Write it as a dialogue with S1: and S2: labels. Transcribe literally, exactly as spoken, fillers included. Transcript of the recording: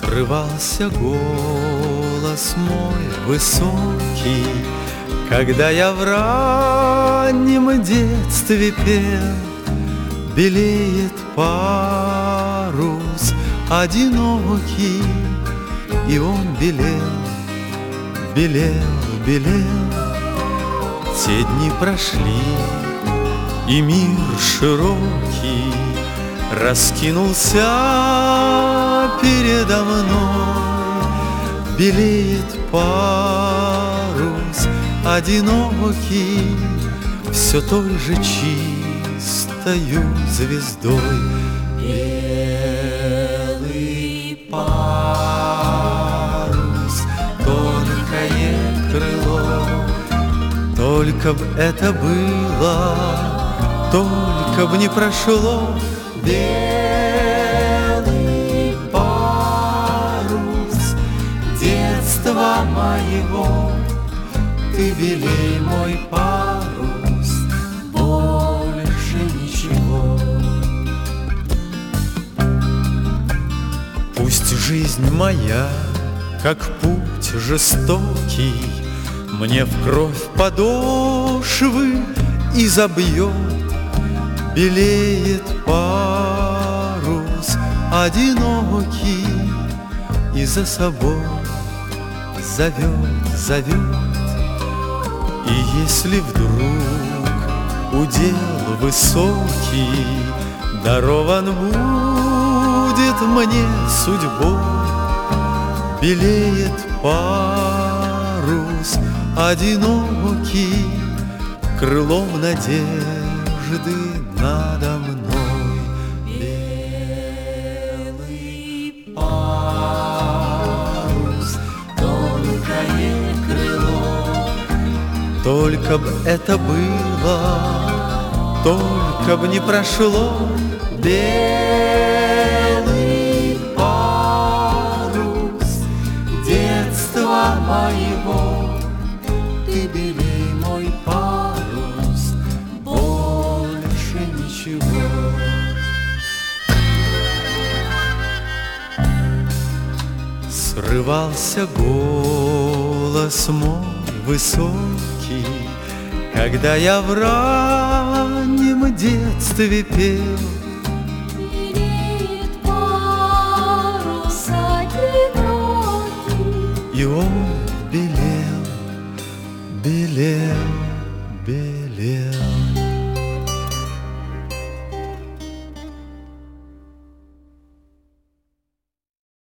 S1: Срывался голос мой высокий, когда я в раннем детстве пел. Белеет парус одинокий, и он белел, белел, белел. Те дни прошли, и мир широкий раскинулся передо мной. Белеет парус одинокий все той же чистою звездой. Белый парус, тонкое крыло, только б это было, только б не прошло. Белый парус детства моего, ты белей мой парус, больше ничего. Пусть жизнь моя, как путь жестокий, мне в кровь подошвы и забьет. Белеет парус одинокий и за собой зовет, зовет. И если вдруг удел высокий дарован будет мне судьбой, белеет парус одинокий крылом надежды надо мной. Белый парус, тонкое крыло, только б это было, только б не прошло. Белый парус детства моего, ты белей мой парус, больше ничего. Срывался голос мой высокий, когда я в раннем детстве пел.
S2: Белеет парус одинокий,
S1: И он белел, белел.